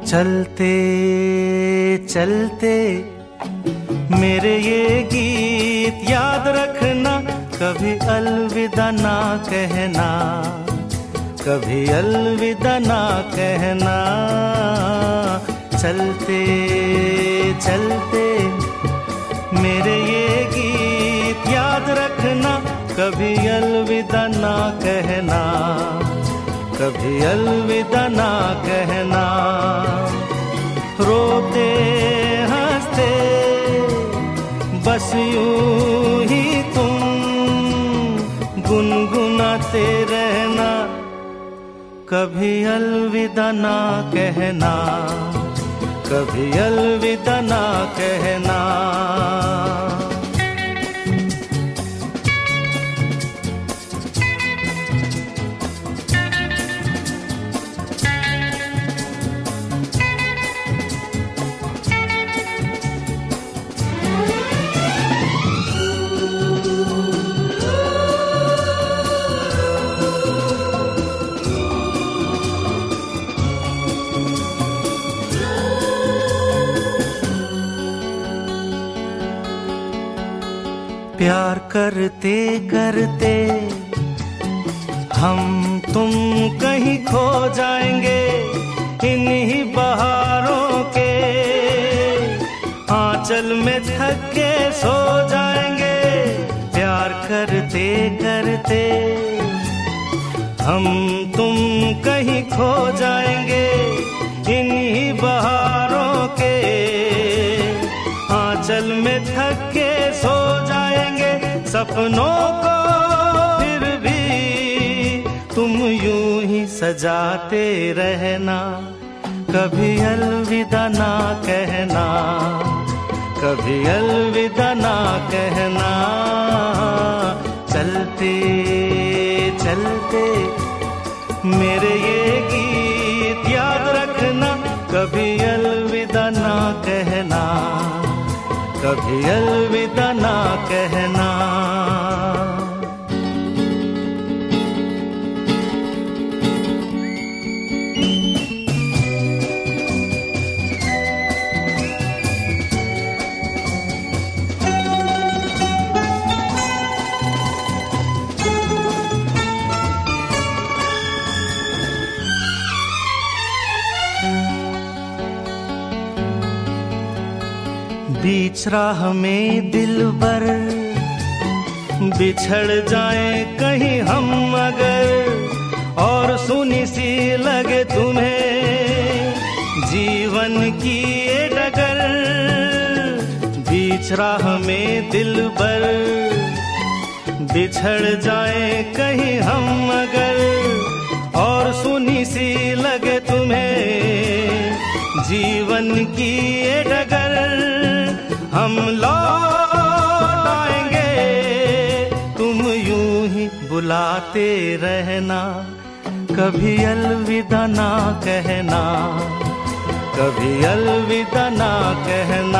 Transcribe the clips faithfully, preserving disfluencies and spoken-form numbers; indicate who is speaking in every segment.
Speaker 1: चलते चलते मेरे ये गीत याद रखना, कभी अलविदा ना कहना, कभी अलविदा ना कहना। चलते चलते मेरे ये गीत याद रखना, कभी अलविदा ना कहना, कभी अलविदा ना कहना। रोते हंसते बस यूं ही तुम गुनगुनाते रहना, कभी अलविदा ना कहना, कभी अलविदा ना कहना। प्यार करते करते हम तुम कहीं खो जाएंगे, इन्हीं बहारों के आंचल में थक के सो जाएंगे। प्यार करते करते हम तुम कहीं खो जाएंगे, इन्हीं बहारों के आंचल में थक के सो जाएंगे। सपनों को फिर भी तुम यूं ही सजाते रहना, कभी अलविदा ना कहना, कभी अलविदा ना कहना। चलते चलते मेरे ये गीत याद रखना, कभी अलविदा ना कहना, कभी अलविदा ना कहना। बीच राह में दिलबर बिछड़ जाए कहीं हम अगर, और सुनी सी लगे तुम्हें जीवन की ये डगर। बीच राह में दिलबर बिछड़ जाए कहीं हम अगर, और सुनी सी लगे तुम्हें जीवन की ये डगर। हम लौट आएंगे तुम यूं ही बुलाते रहना, कभी अलविदा ना कहना, कभी अलविदा ना कहना।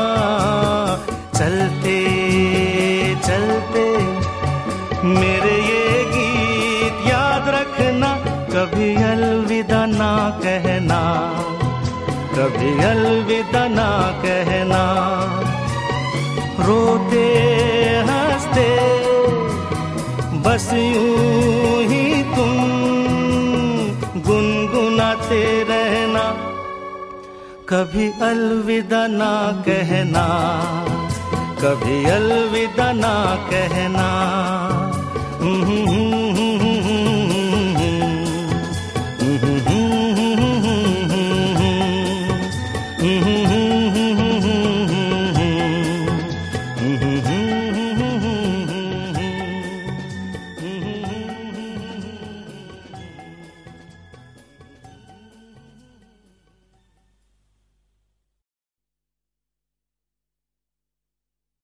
Speaker 1: चलते चलते मेरे ये गीत याद रखना, कभी अलविदा ना कहना, कभी अलविदा ना कहना। रोते हंसते बस यूं ही तुम गुनगुनाते रहना, कभी अलविदा ना कहना, कभी अलविदा ना कहना।